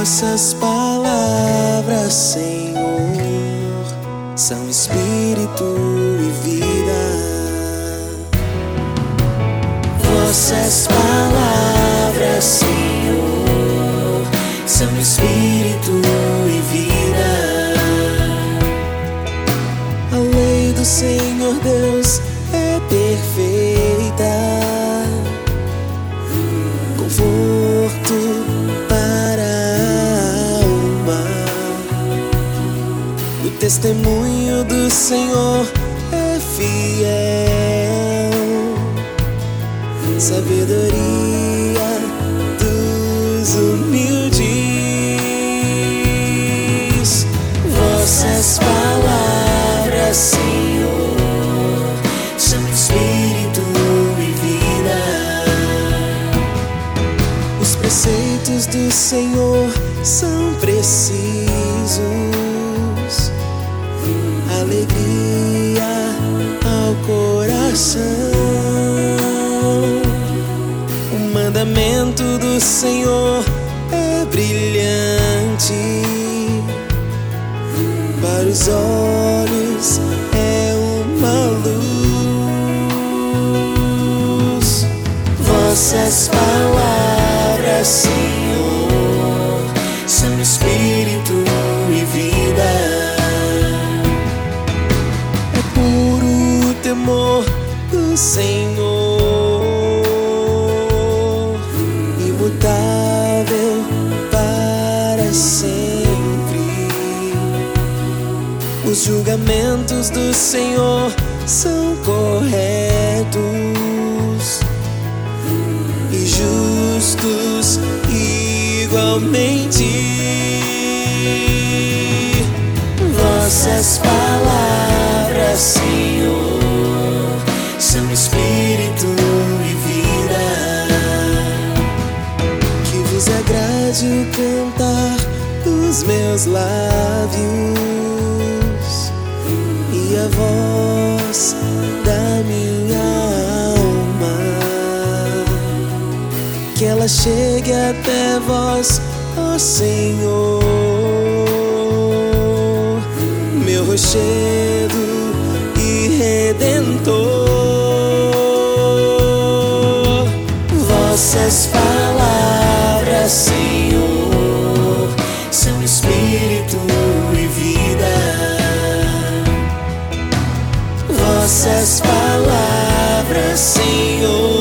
Vossas palavras, Senhor, são espírito e vida. Vossas palavras, Senhor, são espírito e vida. A lei do Senhor Deus é perfeita, conforto para a alma. O testemunho do Senhor é fiel, sabedoria dos humildes. Vossas palavras, Senhor, são espírito e vida. Os preceitos do Senhor são precisos, alegria ao coração. O mandamento do Senhor é brilhante, para os olhos é uma luz. Vossas palavras, Senhor, são espírito e vida. É puro o temor do Senhor, imutável para sempre. Os julgamentos do Senhor são corretos e justos igualmente. Vossas palavras, Senhor, são espírito e vida. Que vos agrade o cantar dos meus lábios e a voz da minha alma, que ela chegue até vós, ó Senhor, meu rochedo e redentor. Vossas palavras, Senhor, são espírito e vida. Vossas palavras, Senhor,